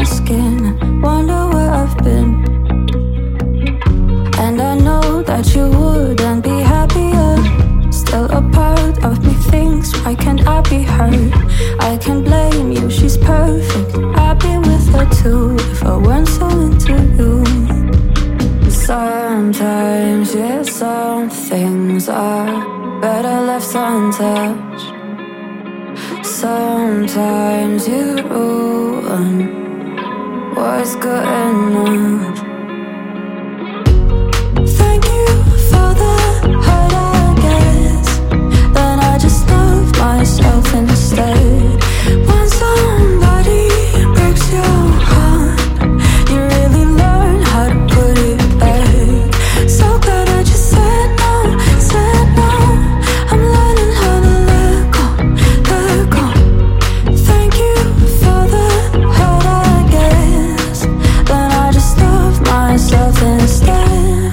skin, wonder where I've been. And I know that you wouldn't be happier. Still a part of me thinks, why can't I be her? I can't blame you, she's perfect. I'd be with her too if I weren't so into you. Sometimes, yeah, some things are better left untouched. Sometimes you ruin what's good enough. Thank you for the hurt, I guess. Then I just love myself instead. When somebody breaks your heart, you really learn how to put it back. So glad I just said no, said no. I'm learning how to let go, let go. Thank you for the hurt, I guess. Then I just love myself instead.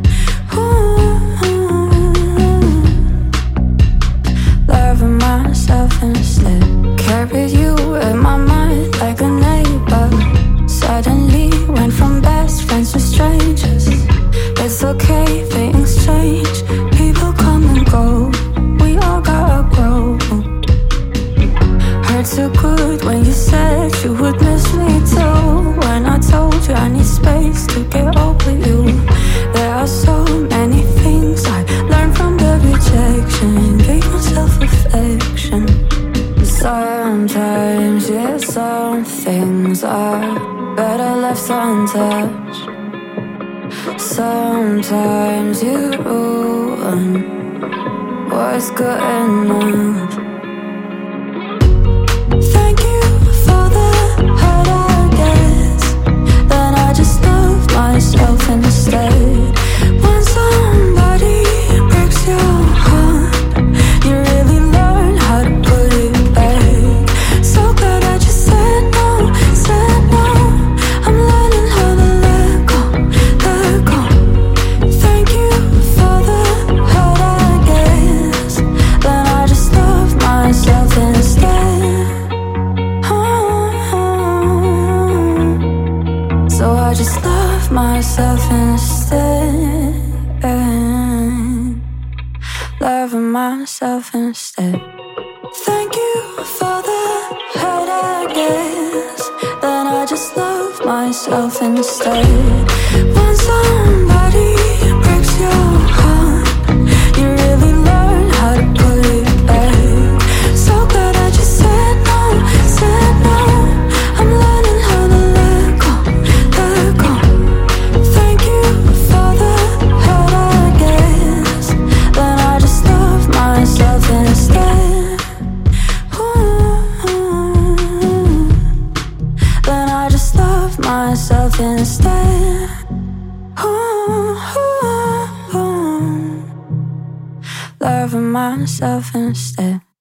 Loving myself instead. Carried you in my mind like a neighbor. Suddenly went from best friends to strangers. It's okay, things change. People come and go. We all gotta grow. Hurt so good when you said you would miss me too. When I told you I need space to get over you. There are so many things I learned from the rejection. Gave myself affection. Sometimes, yeah, some things are better left untouched. Sometimes you ruin what's good enough. Thank you for the hurt, I guess. Then I just love myself instead. When somebody breaks your heart, you really learn how to put it back. So glad I just said no, said no. I'm learning how to let go, let go. Thank you for the hurt, I guess. Then I just love myself instead. So I just love myself instead. Loving myself instead. Thank you for the hurt, I guess. Then I just love myself instead. When somebody breaks your heart, you really learn how to put it back. So glad I just said no, said no. I'm learning how to let go, let go. Thank you for the hurt, I guess. Then I just love myself instead. Then I just love myself instead. Loving myself instead.